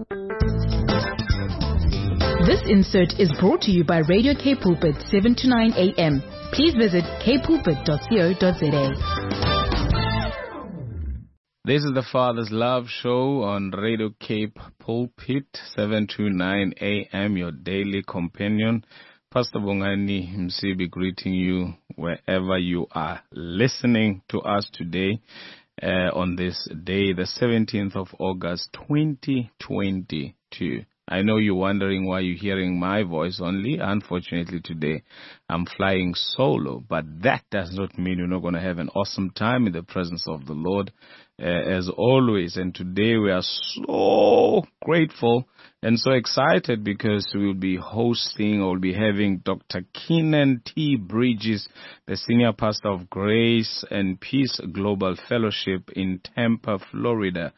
This insert is brought to you by Radio K Pulpit 7 to 9 a.m. Please visit kpulpit.co.za. This is the Father's Love Show on Radio Cape Pulpit, 7 to 9 a.m., your daily companion. Pastor Bongani Msibi greeting you wherever you are listening to us today on this day, the 17th of August, 2022. I know you're wondering why you're hearing my voice only. Unfortunately, today I'm flying solo, but that does not mean you're not going to have an awesome time in the presence of the Lord, as always. And today we are so grateful and so excited because we'll be hosting, or we'll be having Dr. Keenan T. Bridges, the Senior Pastor of Grace and Peace Global Fellowship in Tampa, Florida,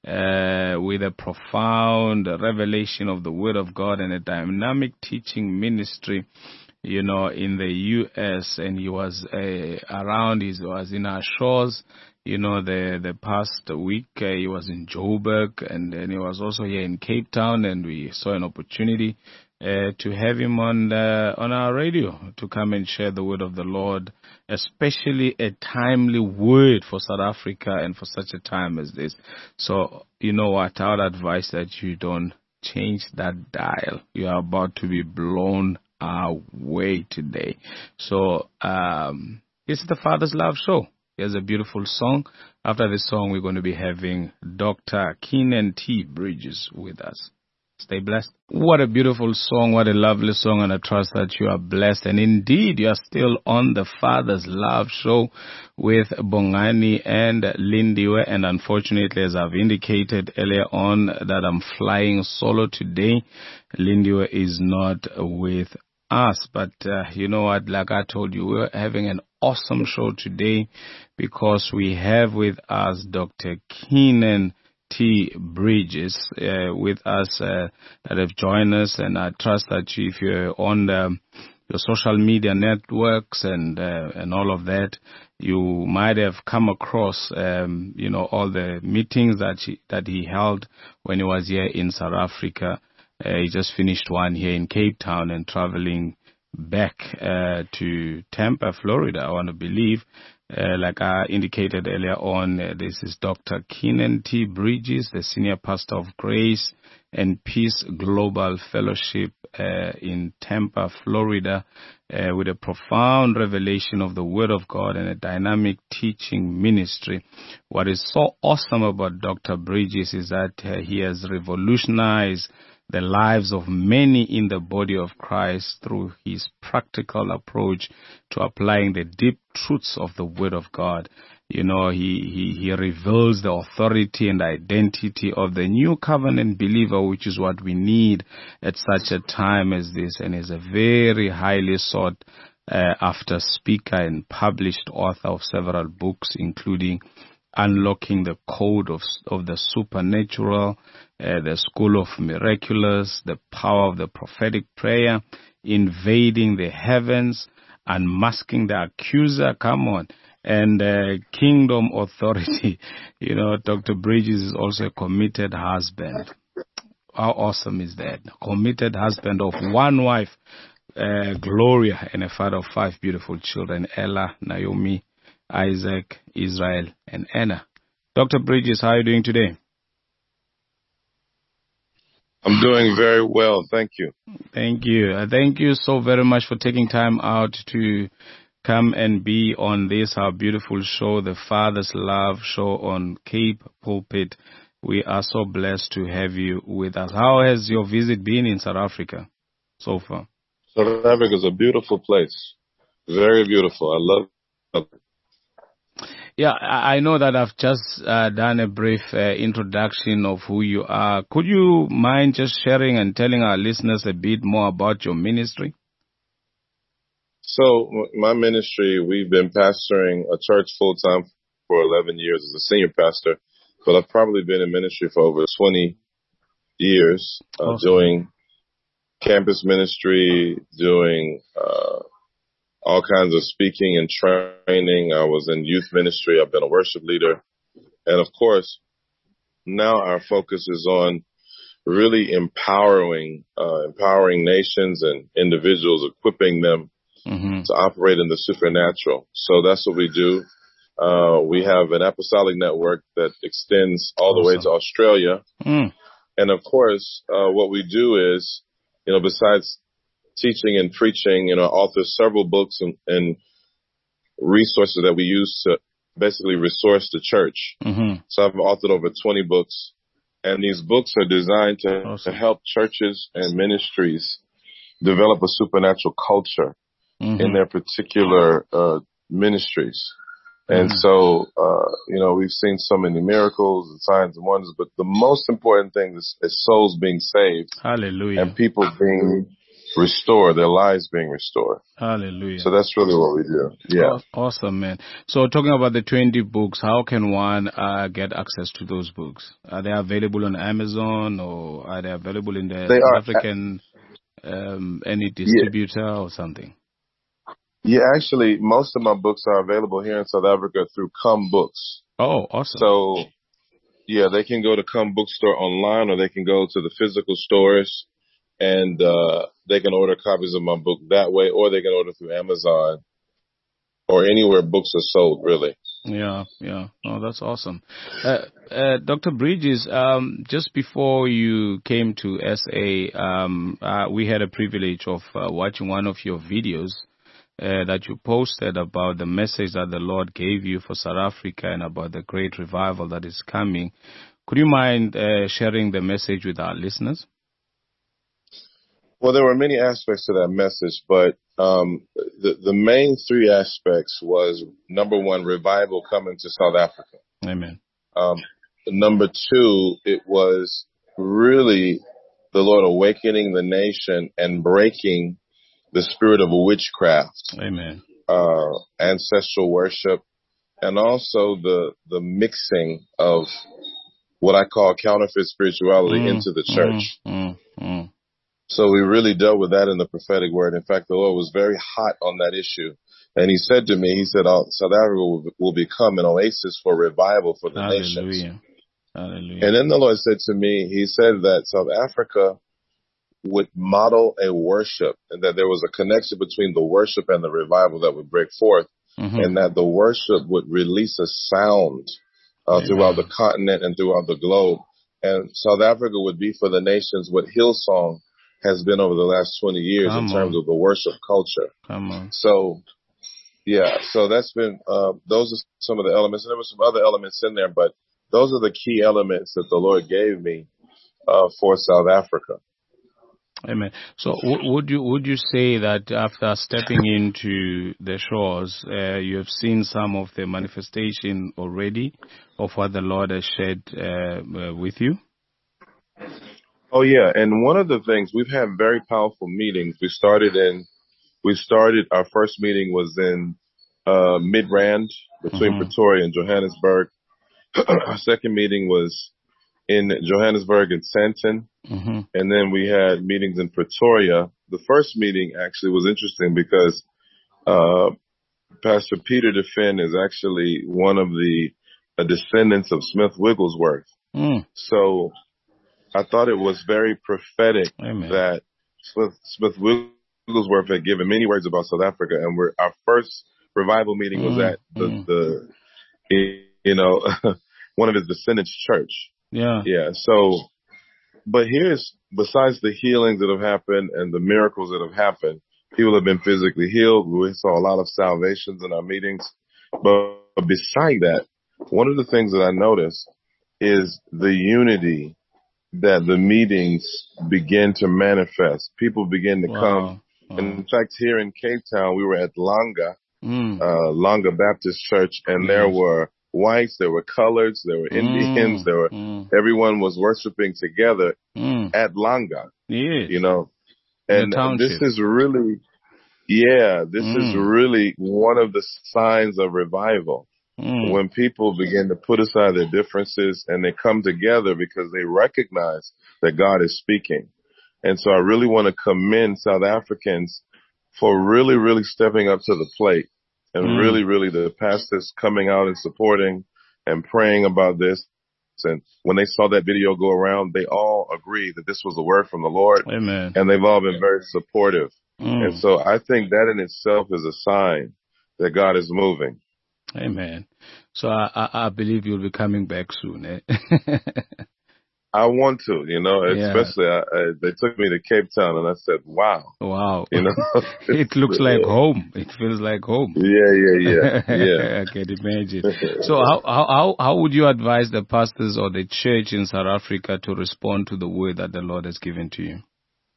with a profound revelation of the Word of God and a dynamic teaching ministry, you know, in the U.S. And he was around, he was in our shores, you know, the past week. He was in Joburg, and then he was also here in Cape Town, and we saw an opportunity to have him on our radio to come and share the word of the Lord, especially a timely word for South Africa and for such a time as this. So, you know what, I would advise that you don't change that dial. You are about to be blown away today. So, it's the Father's Love Show. Here's a beautiful song. After this song, we're going to be having Dr. Keenan T. Bridges with us. Stay blessed. What a beautiful song. What a lovely song. And I trust that you are blessed. And indeed, you are still on the Father's Love Show with Bongani and Lindiwe. And unfortunately, as I've indicated earlier on, that I'm flying solo today, Lindiwe is not with us. But you know what? Like I told you, we're having an awesome show today because we have with us Dr. Keenan T. Bridges with us that have joined us, and I trust that if you're on your social media networks and all of that, you might have come across you know, all the meetings that he held when he was here in South Africa. He just finished one here in Cape Town and traveling back to Tampa, Florida, I want to believe. Like I indicated earlier on, this is Dr. Keenan T. Bridges, the Senior Pastor of Grace and Peace Global Fellowship in Tampa, Florida, with a profound revelation of the Word of God and a dynamic teaching ministry. What is so awesome about Dr. Bridges is that he has revolutionized the lives of many in the body of Christ through his practical approach to applying the deep truths of the Word of God. You know, he reveals the authority and identity of the new covenant believer, which is what we need at such a time as this, and is a very highly sought after speaker and published author of several books, including Unlocking the Code of the Supernatural, The School of Miraculous, The Power of the Prophetic Prayer, Invading the Heavens, Unmasking the Accuser, come on, and Kingdom Authority. You know, Dr. Bridges is also a committed husband. How awesome is that? Committed husband of one wife, Gloria, and a father of 5 beautiful children, Ella, Naomi, Isaac, Israel, and Anna. Dr. Bridges, how are you doing today? I'm doing very well. Thank you. Thank you. Thank you so very much for taking time out to come and be on this, our beautiful show, the Father's Love Show on Cape Pulpit. We are so blessed to have you with us. How has your visit been in South Africa so far? South Africa is a beautiful place. Very beautiful. I love it. Yeah, I know that I've just done a brief introduction of who you are. Could you mind just sharing and telling our listeners a bit more about your ministry? So my ministry, we've been pastoring a church full-time for 11 years as a senior pastor, but I've probably been in ministry for over 20 years, awesome. Doing campus ministry, doing all kinds of speaking and training. I was in youth ministry. I've been a worship leader. And of course, now our focus is on really empowering nations and individuals, equipping them to operate in the supernatural. So that's what we do. We have an apostolic network that extends all the way to Australia. And of course, what we do is, besides teaching and preaching, author several books and resources that we use to basically resource the church. So I've authored over 20 books, and these books are designed to help churches and ministries develop a supernatural culture in their particular ministries. And so, we've seen so many miracles and signs and wonders, but the most important thing is souls being saved. Hallelujah. And people being restored, their lives being restored. Hallelujah. So that's really what we do. Yeah. Awesome, man. So talking about the 20 books, how can one get access to those books? Are they available on Amazon, or are they available in the South African, any distributor or something? Yeah, actually, most of my books are available here in South Africa through Come Books. Oh, awesome. So, yeah, they can go to Come Bookstore online, or they can go to the physical stores, and they can order copies of my book that way, or they can order through Amazon or anywhere books are sold, really. Yeah. Oh, that's awesome. Dr. Bridges, just before you came to SA, we had a privilege of watching one of your videos that you posted about the message that the Lord gave you for South Africa and about the great revival that is coming. Could you mind sharing the message with our listeners? Well, there were many aspects to that message, but the main three aspects was, number one, revival coming to South Africa. Amen. Number two, it was really the Lord awakening the nation and breaking the spirit of witchcraft. Amen. Ancestral worship, and also the mixing of what I call counterfeit spirituality into the church. So we really dealt with that in the prophetic word. In fact, the Lord was very hot on that issue. And he said to me, South Africa will become an oasis for revival for the nations. Hallelujah. And then the Lord said to me, he said that South Africa would model a worship, and that there was a connection between the worship and the revival that would break forth, and that the worship would release a sound throughout the continent and throughout the globe. And South Africa would be for the nations what Hillsong has been over the last 20 years in terms of the worship culture. So, yeah, so that's been, those are some of the elements. And there were some other elements in there, but those are the key elements that the Lord gave me for South Africa. Amen. So would you say that after stepping into the shores, you have seen some of the manifestation already of what the Lord has shared with you? Oh, yeah. And one of the things, we've had very powerful meetings. Our first meeting was in Midrand between Pretoria and Johannesburg. Our second meeting was in Johannesburg and Sandton. And then we had meetings in Pretoria. The first meeting actually was interesting because Pastor Peter DeFinn is actually one of the descendants of Smith Wigglesworth. So I thought it was very prophetic that Smith Wigglesworth had given many words about South Africa, and our first revival meeting was at the one of his descendants' church. Yeah. So, but besides the healings that have happened and the miracles that have happened, people have been physically healed. We saw a lot of salvations in our meetings. But beside that, one of the things that I noticed is the unity that the meetings begin to manifest. People begin to come. And in fact, here in Cape Town, we were at Langa Baptist Church, and there were whites, there were coloreds, there were Indians, everyone was worshiping together at Langa. And this is really, is really one of the signs of revival. When people begin to put aside their differences and they come together because they recognize that God is speaking. And so I really want to commend South Africans for really, really stepping up to the plate, and really, really the pastors coming out and supporting and praying about this. And when they saw that video go around, they all agreed that this was a word from the Lord. Amen. And they've all been very supportive. And Mm. so I think that in itself is a sign that God is moving. Amen. So I believe you'll be coming back soon. Eh? I want to, Yeah. especially they took me to Cape Town and I said, wow. Wow. You know, It looks like home. It feels like home. Yeah. I can imagine. So how would you advise the pastors or the church in South Africa to respond to the word that the Lord has given to you?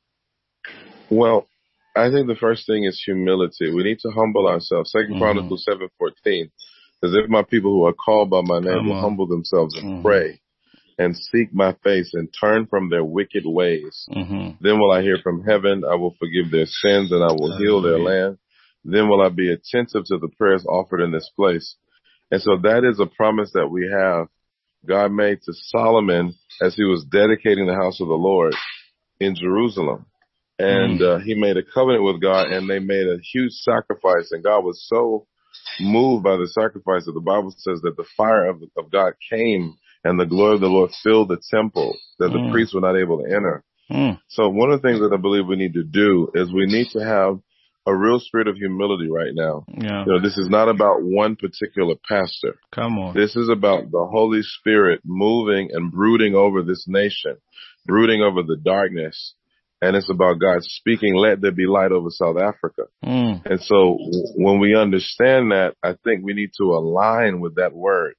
Well, I think the first thing is humility. We need to humble ourselves. 2 Chronicles 7:14 says, if my people who are called by my name will humble themselves and pray and seek my face and turn from their wicked ways, then will I hear from heaven, I will forgive their sins, and I will heal their land. Then will I be attentive to the prayers offered in this place. And so that is a promise that we have. God made to Solomon as he was dedicating the house of the Lord in Jerusalem. And he made a covenant with God, and they made a huge sacrifice. And God was so moved by the sacrifice that the Bible says that the fire of God came and the glory of the Lord filled the temple, that the priests were not able to enter. So one of the things that I believe we need to do is we need to have a real spirit of humility right now. Yeah. This is not about one particular pastor. Come on. This is about the Holy Spirit moving and brooding over this nation, brooding over the darkness. And it's about God speaking, let there be light over South Africa. And so when we understand that, I think we need to align with that word.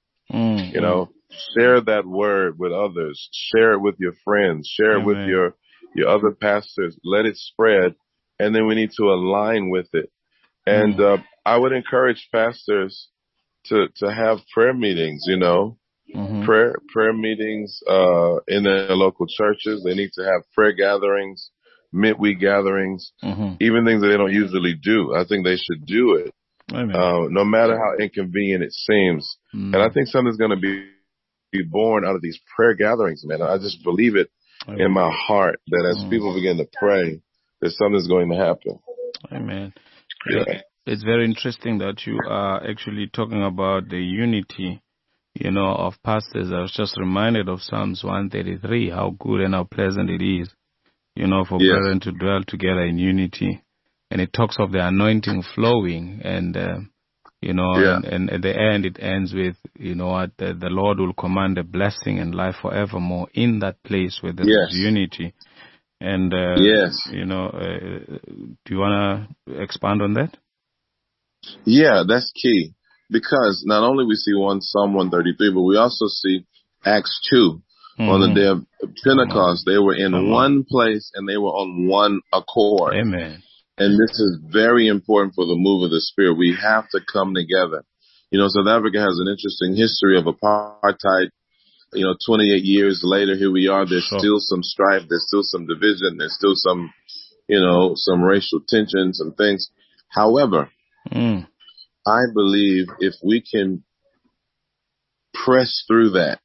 Share that word with others. Share it with your friends. Share it with your other pastors. Let it spread. And then we need to align with it. And I would encourage pastors to have prayer meetings, prayer meetings in their local churches. They need to have prayer gatherings, midweek gatherings, even things that they don't usually do. I think they should do it, no matter how inconvenient it seems. And I think something's going to be born out of these prayer gatherings, man. I just believe it in my heart that as people begin to pray, that something's going to happen. Amen. Yeah. It's very interesting that you are actually talking about the unity, of pastors. I was just reminded of Psalms 133, how good and how pleasant it is, for brethren to dwell together in unity. And it talks of the anointing flowing and, and at the end it ends with, the Lord will command a blessing and life forevermore in that place where there is unity. And, do you want to expand on that? Yeah, that's key. Because not only we see Psalm 133, but we also see Acts 2. On the day of Pentecost, they were in one place and they were on one accord. Amen. And this is very important for the move of the Spirit. We have to come together. South Africa has an interesting history of apartheid. 28 years later, here we are. There's still some strife. There's still some division. There's still some, some racial tensions and things. However, I believe if we can press through that,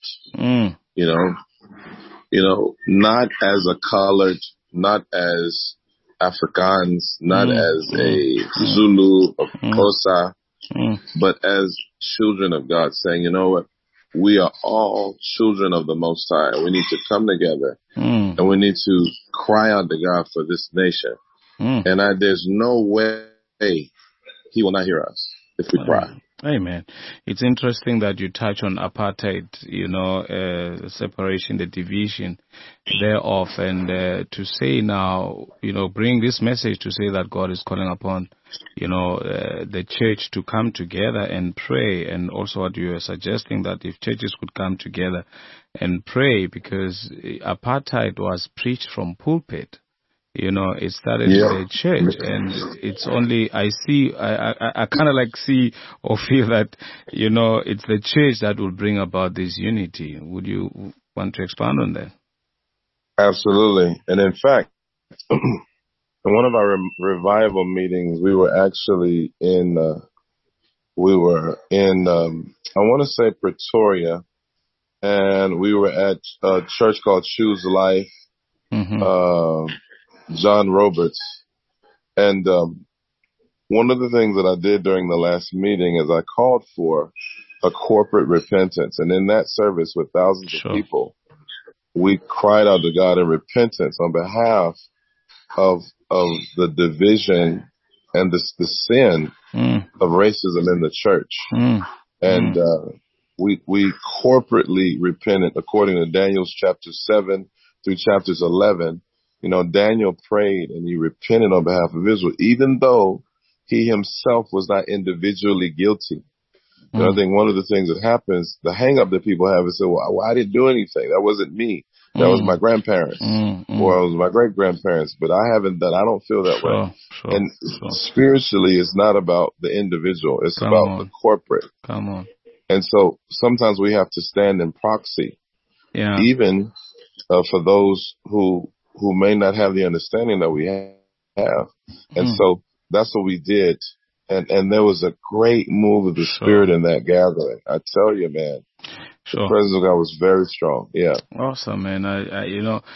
not as a colored, not as Afrikaans, not as a Zulu or Xhosa, but as children of God, saying, you know what? We are all children of the Most High. We need to come together and we need to cry out to God for this nation. And there's no way He will not hear us if we cry. Amen. It's interesting that you touch on apartheid, separation, the division thereof, and to say now, bring this message to say that God is calling upon, the church to come together and pray, and also what you are suggesting that if churches could come together and pray, because apartheid was preached from pulpit. It started in the church, and it's only, I kind of see or feel that, it's the church that will bring about this unity. Would you want to expand on that? Absolutely. And in fact, in one of our revival meetings, we were actually in I want to say Pretoria, and we were at a church called Choose Life. John Roberts. And one of the things that I did during the last meeting is I called for a corporate repentance. And in that service with thousands of people, we cried out to God in repentance on behalf of the division and the sin of racism in the church. And we corporately repented according to Daniel's chapter 7 through chapters 11. You know, Daniel prayed and he repented on behalf of Israel, even though he himself was not individually guilty. And I think one of the things that happens, the hang up that people have is, well, I didn't do anything. That wasn't me. That was my grandparents or it was my great grandparents, but I don't feel that way. And spiritually, it's not about the individual. It's about the corporate. Come on. And so sometimes we have to stand in proxy, even for those who may not have the understanding that we have. And so that's what we did. And there was a great move of the Spirit in that gathering. I tell you, man. The presence of God was very strong. Yeah. Awesome, man. I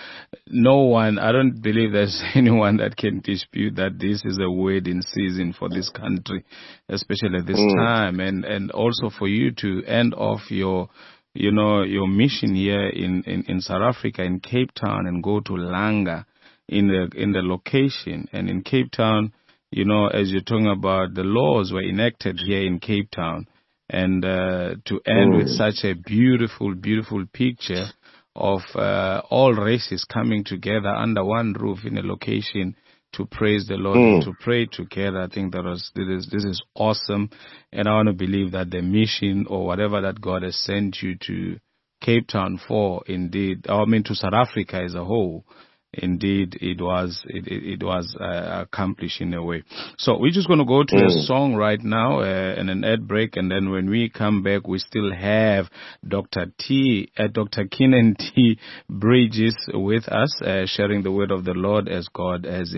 I don't believe there's anyone that can dispute that this is a wedding season for this country, especially at this time. And also for you to end off your mission here in South Africa, in Cape Town, and go to Langa in the location. And in Cape Town, as you're talking about, the laws were enacted here in Cape Town. And to end with such a beautiful, beautiful picture of all races coming together under one roof in a location to praise the Lord and to pray together, I think this is awesome. And I want to believe that the mission or whatever that God has sent you to Cape Town for, to South Africa as a whole, indeed, it was accomplished in a way. So we're just going to go to a song right now and an ad break, and then when we come back, we still have Dr. Keenan T. Bridges with us, sharing the word of the Lord as God has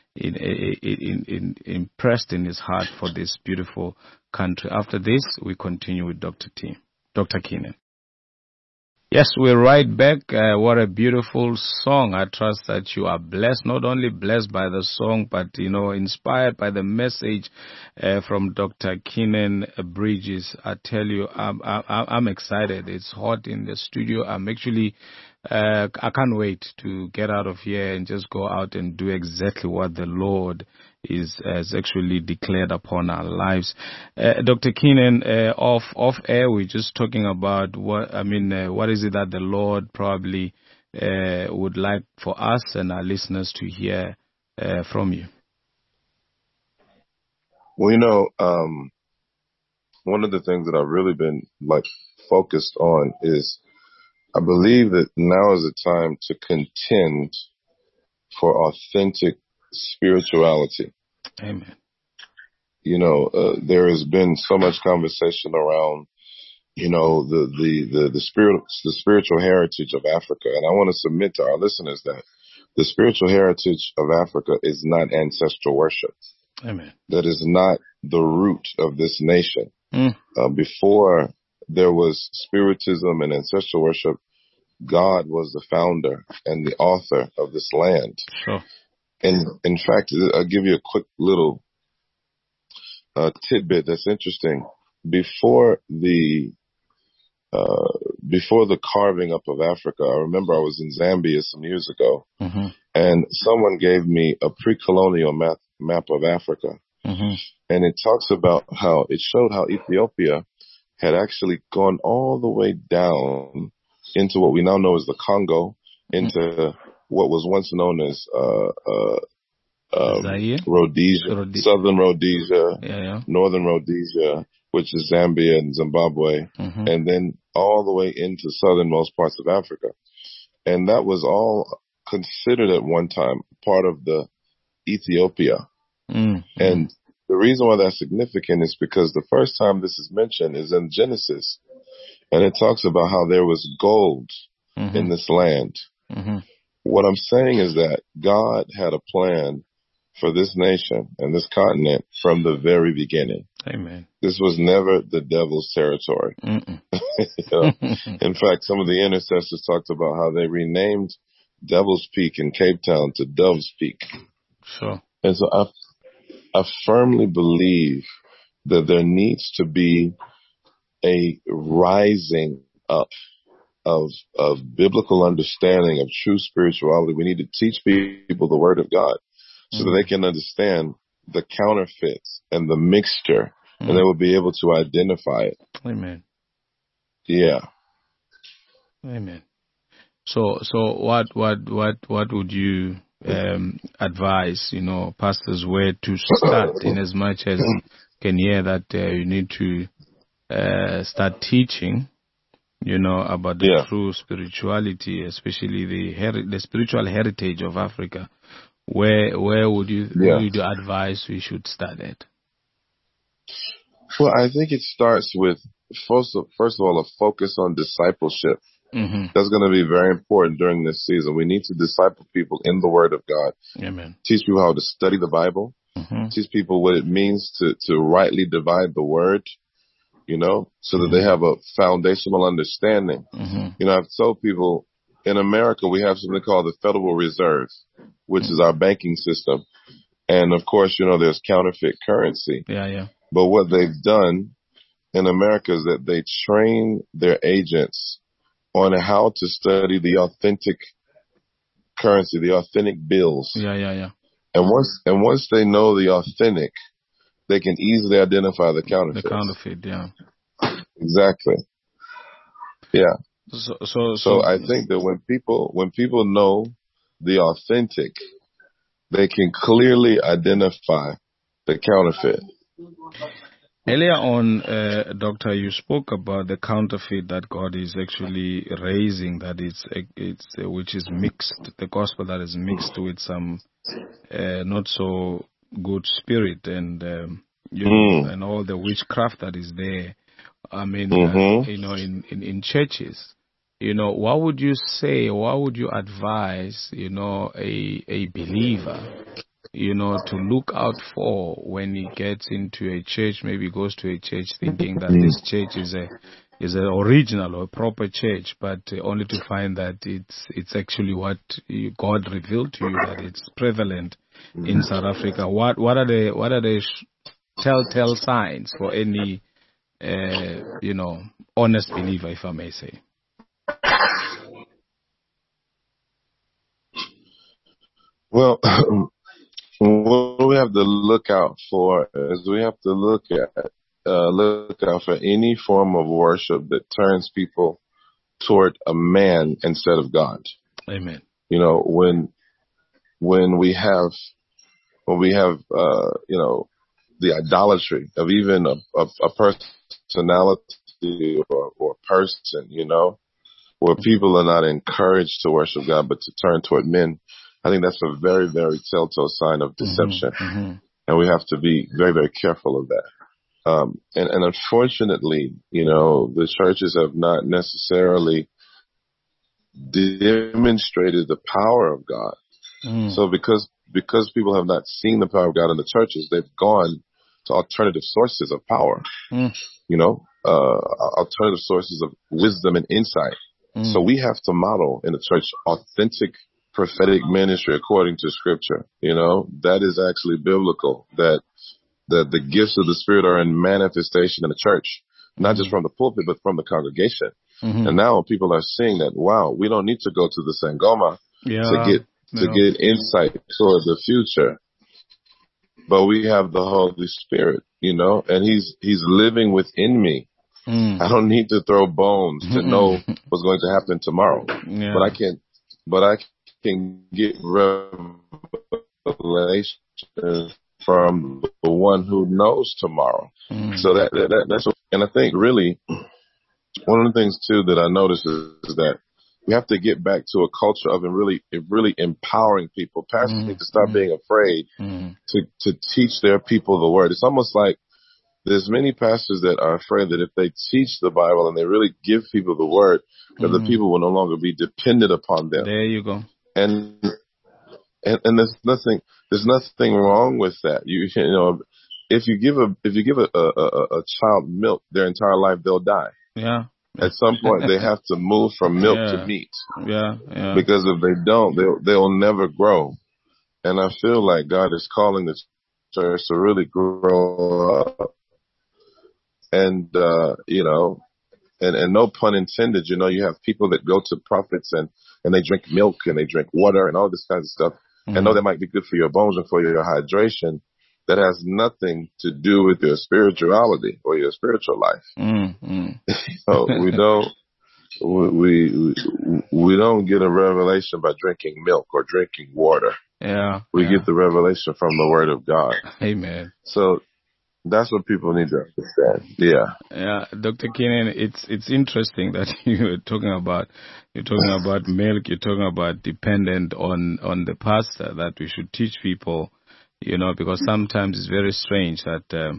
impressed in his heart for this beautiful country. After this, we continue with Dr. Keenan. Yes, we're right back. What a beautiful song. I trust that you are blessed, not only blessed by the song, but, inspired by the message from Dr. Keenan Bridges. I tell you, I'm excited. It's hot in the studio. I'm actually, I can't wait to get out of here and just go out and do exactly what the Lord has actually declared upon our lives. Dr. Keenan, off air, we're just talking about what is it that the Lord probably would like for us and our listeners to hear from you? Well, one of the things that I've really been focused on is I believe that now is the time to contend for authentic spirituality. Amen. There has been so much conversation around, the spiritual heritage of Africa. And I want to submit to our listeners that the spiritual heritage of Africa is not ancestral worship. Amen. That is not the root of this nation. Before there was spiritism and ancestral worship, God was the founder and the author of this land. Sure. And in fact, I'll give you a quick little tidbit that's interesting. Before the carving up of Africa, I remember I was in Zambia some years ago, and someone gave me a pre-colonial map of Africa. And it talks about how it showed how Ethiopia had actually gone all the way down into what we now know as the Congo, into what was once known as Rhodesia, Southern Rhodesia, Northern Rhodesia, which is Zambia and Zimbabwe, and then all the way into southernmost parts of Africa. And that was all considered at one time part of the Ethiopia. And the reason why that's significant is because the first time this is mentioned is in Genesis, and it talks about how there was gold in this land. What I'm saying is that God had a plan for this nation and this continent from the very beginning. Amen. This was never the devil's territory. In fact, some of the intercessors talked about how they renamed Devil's Peak in Cape Town to Dove's Peak. Sure. And so I firmly believe that there needs to be a rising up of biblical understanding of true spirituality. We need to teach people the Word of God so that they can understand the counterfeits and the mixture, and they will be able to identify it. Amen. Yeah. Amen. So what would you advise, pastors, where to start, in as much as can hear that you need to start teaching, about the true spirituality, especially the spiritual heritage of Africa? Where would you advise we should start at? Well, I think it starts with first of all a focus on discipleship. Mm-hmm. That's going to be very important during this season. We need to disciple people in the Word of God. Amen. Teach people how to study the Bible. Mm-hmm. Teach people what it means to rightly divide the Word, so that they have a foundational understanding. Mm-hmm. I've told people in America we have something called the Federal Reserve, which is our banking system. And of course, there's counterfeit currency. Yeah. But what they've done in America is that they train their agents on how to study the authentic currency, the authentic bills. Yeah. And once they know the authentic, they can easily identify the counterfeit. The counterfeit, yeah. Exactly. Yeah. So I think that when people know the authentic, they can clearly identify the counterfeit. Earlier on, Doctor, you spoke about the counterfeit that God is actually raising, that it's which is mixed, the gospel that is mixed with some not so good spirit, and and all the witchcraft that is there. I mean, in churches, what would you say? What would you advise? A believer, to look out for when he gets into a church, maybe goes to a church thinking that this church is an original or a proper church, but only to find that it's actually what God revealed to you, that it's prevalent in South Africa. What are the telltale signs for any honest believer, if I may say? Well, what we have to look out for is we have to look out for any form of worship that turns people toward a man instead of God. Amen. When we have the idolatry of even a personality or person, where people are not encouraged to worship God but to turn toward men, I think that's a very, very telltale sign of deception. Mm-hmm. And we have to be very, very careful of that. And unfortunately, the churches have not necessarily demonstrated the power of God. So because people have not seen the power of God in the churches, they've gone to alternative sources of power, alternative sources of wisdom and insight. So we have to model in the church authentic prophetic ministry according to Scripture. That is actually biblical, that the gifts of the Spirit are in manifestation in the church, not just from the pulpit, but from the congregation. And now people are seeing that, wow, we don't need to go to the Sangoma to get insight toward the future, but we have the Holy Spirit, and He's living within me. I don't need to throw bones to know what's going to happen tomorrow, but I can get revelation from the one who knows tomorrow. So that's and I think really one of the things too that I noticed is that we have to get back to a culture of really empowering people. Pastors need to stop being afraid to teach their people the word. It's almost like there's many pastors that are afraid that if they teach the Bible and they really give people the word, that the people will no longer be dependent upon them. There you go. And there's nothing wrong with that. If you give a child milk their entire life, they'll die. Yeah. At some point, they have to move from milk to meat. Yeah. Because if they don't, they'll never grow. And I feel like God is calling the church to really grow up And, and no pun intended, you have people that go to prophets and they drink milk and they drink water and all this kind of stuff. I know that might be good for your bones and for your hydration. That has nothing to do with your spirituality or your spiritual life. So we don't get a revelation by drinking milk or drinking water. We get the revelation from the Word of God. Amen. So that's what people need to understand. Yeah, Dr. Keenan, it's interesting that you're talking about milk. You're talking about dependent on the pastor, that we should teach people, because sometimes it's very strange that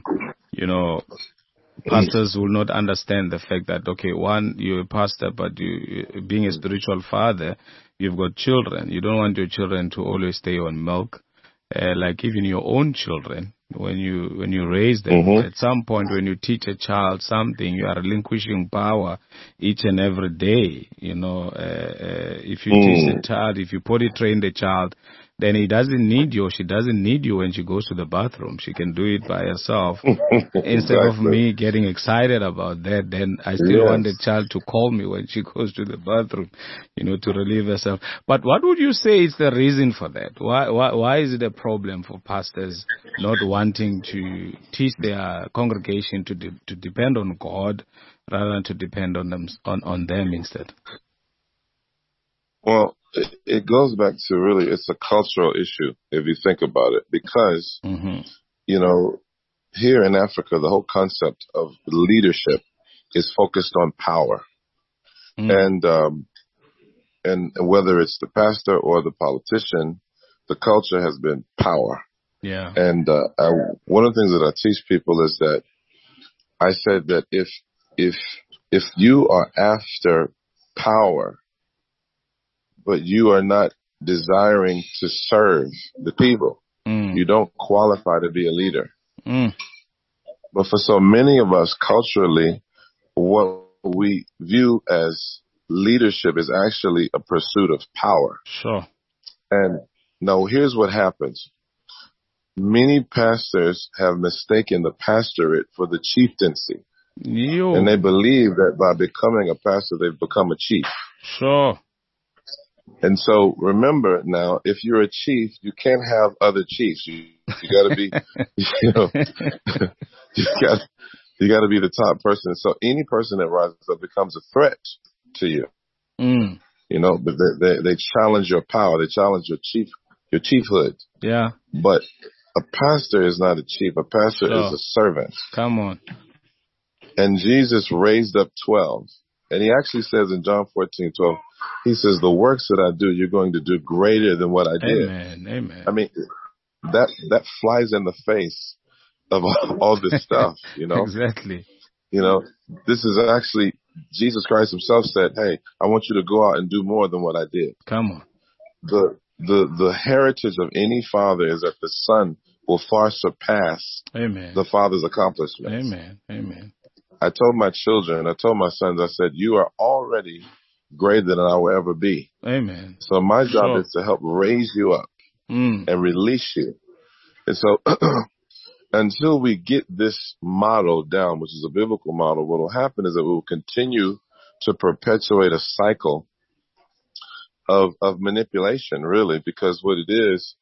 pastors will not understand the fact that, okay, one, you're a pastor, but you being a spiritual father, you've got children. You don't want your children to always stay on milk. Like even your own children, when you raise them, at some point when you teach a child something, you are relinquishing power each and every day. If you teach the child, if you potty train the child, then he doesn't need you or she doesn't need you when she goes to the bathroom. She can do it by herself. Instead of me getting excited about that, then I still want the child to call me when she goes to the bathroom, to relieve herself. But what would you say is the reason for that? Why is it a problem for pastors not wanting to teach their congregation to depend on God rather than to depend on them instead? Well, it goes back to really, it's a cultural issue if you think about it, because, here in Africa, the whole concept of leadership is focused on power. And whether it's the pastor or the politician, the culture has been power. Yeah. And one of the things that I teach people is that I said that if you are after power, but you are not desiring to serve the people, you don't qualify to be a leader. But for so many of us culturally, what we view as leadership is actually a pursuit of power. Sure. And now here's what happens. Many pastors have mistaken the pastorate for the chieftaincy. And they believe that by becoming a pastor, they've become a chief. Sure. And so remember now, if you're a chief, you can't have other chiefs. You got to be, you got to be the top person. So any person that rises up becomes a threat to you. But they challenge your power. They challenge your chiefhood. Yeah. But a pastor is not a chief. A pastor is a servant. Come on. And Jesus raised up 12. And he actually says in John 14:12, he says, the works that I do, you're going to do greater than what I did. Amen. I mean, that flies in the face of all this stuff, Exactly. This is actually, Jesus Christ himself said, hey, I want you to go out and do more than what I did. Come on. The heritage of any father is that the son will far surpass the father's accomplishments. Amen. I told my children, I told my sons, I said, you are already greater than I will ever be. Amen. So my job is to help raise you up and release you. And so until we get this model down, which is a biblical model, what will happen is that we will continue to perpetuate a cycle of manipulation, really, because what it is,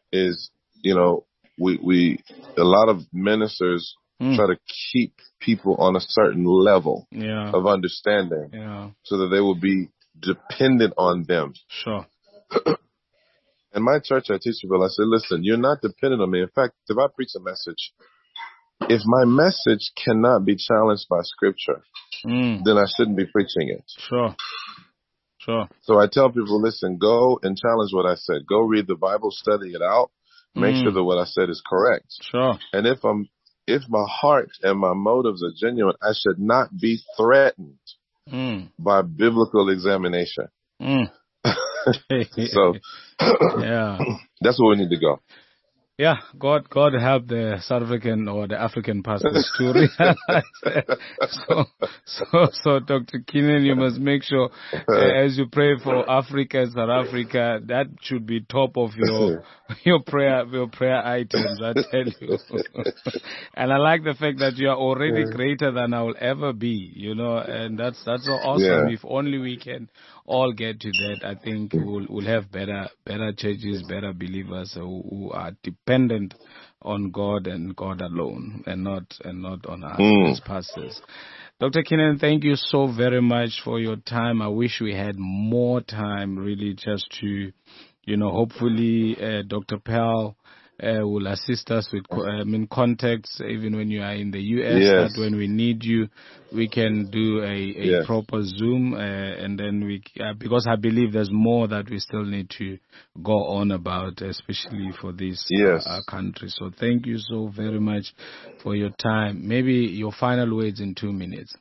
we a lot of ministers try to keep people on a certain level of understanding so that they will be dependent on them. Sure. In my church, I teach people, I say, listen, you're not dependent on me. In fact, if I preach a message, if my message cannot be challenged by scripture, then I shouldn't be preaching it. Sure. So I tell people, listen, go and challenge what I said. Go read the Bible, study it out, make sure that what I said is correct. Sure. And if my heart and my motives are genuine, I should not be threatened by biblical examination. So that's where we need to go. Yeah, God help the South African or the African pastors to realize. So, Dr. Keenan, you must make sure as you pray for Africa and South Africa, that should be top of your prayer items. I tell you. And I like the fact that you are already greater than I will ever be. And that's so awesome. Yeah. If only we can all get to that, I think we'll have better churches, better believers who are dependent on God and God alone, and not on us as pastors. Dr. Keenan, thank you so very much for your time. I wish we had more time, really, just to, hopefully, Dr. Pearl will assist us with contacts, even when you are in the U.S., Yes. that when we need you, we can do a proper Zoom, and then because I believe there's more that we still need to go on about, especially for this country. So thank you so very much for your time. Maybe your final words in 2 minutes.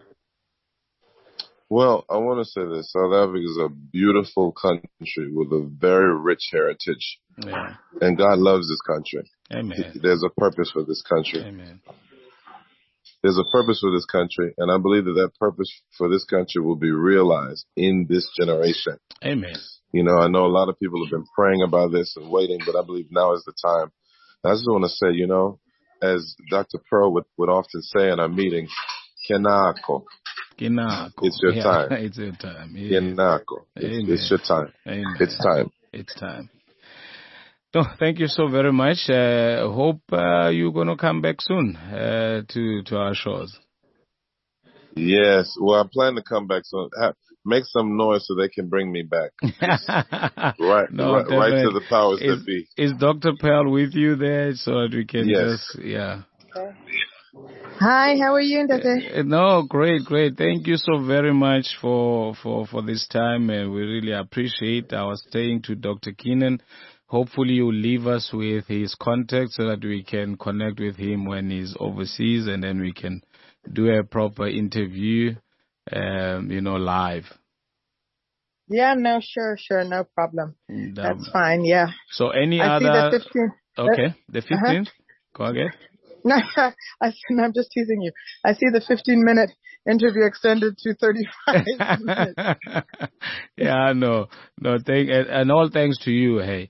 Well, I want to say this. South Africa is a beautiful country with a very rich heritage. Yeah. And God loves this country. Amen. There's a purpose for this country. Amen. There's a purpose for this country, and I believe that purpose for this country will be realized in this generation. Amen. I know a lot of people have been praying about this and waiting, but I believe now is the time. I just want to say, as Dr. Pearl would often say in our meetings, Kenako. It's your time. It's your time. Yeah. Kenako. It's your time. Amen. It's time. It's time. So, thank you so very much. Hope you're going to come back soon to our shows. Yes. Well, I plan to come back soon. Make some noise so they can bring me back. Right to the powers that be. Is Dr. Pearl with you there so that we can Okay. Hi, how are you, Ndate? No, great. Thank you so very much for this time. We really appreciate our staying to Dr. Keenan. Hopefully you'll leave us with his contact so that we can connect with him when he's overseas, and then we can do a proper interview, live. Yeah, no, sure, no problem. That's fine, yeah. So any I other... see the 15th. Okay, the 15th? Go again. No, I'm just teasing you. I see the 15-minute interview extended to 35 minutes. Yeah, no. And all thanks to you, hey.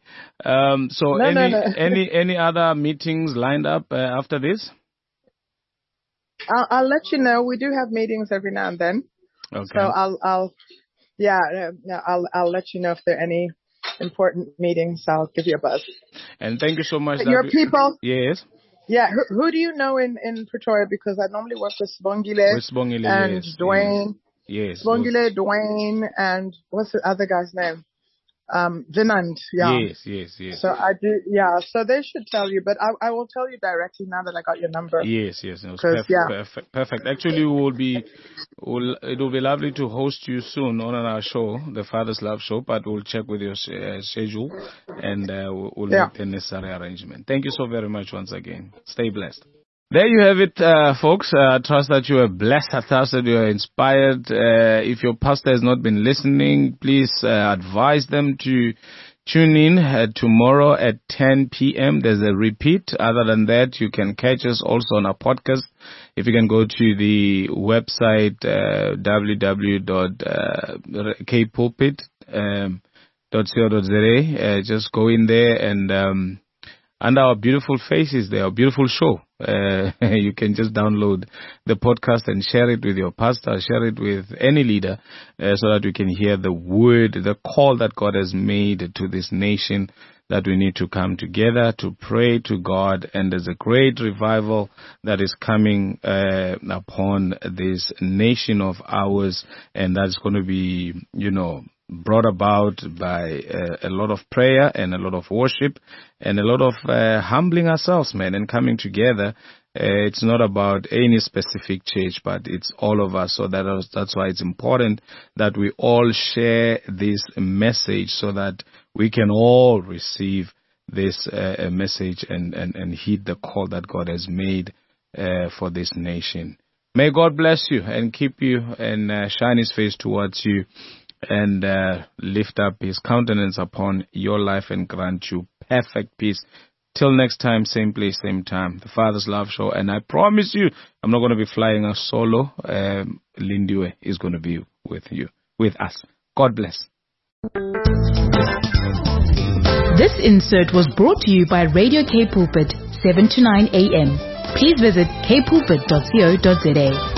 Any other meetings lined up after this? I'll let you know. We do have meetings every now and then. Okay. So I'll let you know if there are any important meetings. I'll give you a buzz. And thank you so much. Your people. Yes. Yeah, who do you know in Pretoria? Because I normally work with Sibongile and yes, Dwayne. Yes. Sibongile, Dwayne, and what's the other guy's name? Vinand. Yeah. Yes. So I do. Yeah. So they should tell you, but I will tell you directly now that I got your number. Yes. No, perfect. Actually, it will be lovely to host you soon on our show, the Father's Love Show. But we'll check with your schedule, and we'll make the necessary arrangement. Thank you so very much once again. Stay blessed. There you have it, folks. I trust that you are blessed. I trust that you are inspired. If your pastor has not been listening, please advise them to tune in tomorrow at 10 p.m. There's a repeat. Other than that, you can catch us also on our podcast. If you can go to the website www.kpulpit.co.za, just go in there and under our beautiful faces there, our beautiful show. You can just download the podcast and share it with your pastor, share it with any leader, so that we can hear the word, the call that God has made to this nation, that we need to come together to pray to God. And there's a great revival that is coming upon this nation of ours, and that's going to be, brought about by a lot of prayer and a lot of worship and a lot of humbling ourselves, man, and coming together. It's not about any specific church, but it's all of us. So that's why it's important that we all share this message so that we can all receive this message and heed the call that God has made for this nation. May God bless you and keep you and shine His face towards you, and lift up His countenance upon your life and grant you perfect peace. Till next time, same place, same time. The Father's Love Show. And I promise you, I'm not going to be flying a solo. Lindiwe is going to be with us. God bless. This insert was brought to you by Radio K Pulpit, 7 to 9 a.m. Please visit kpulpit.co.za.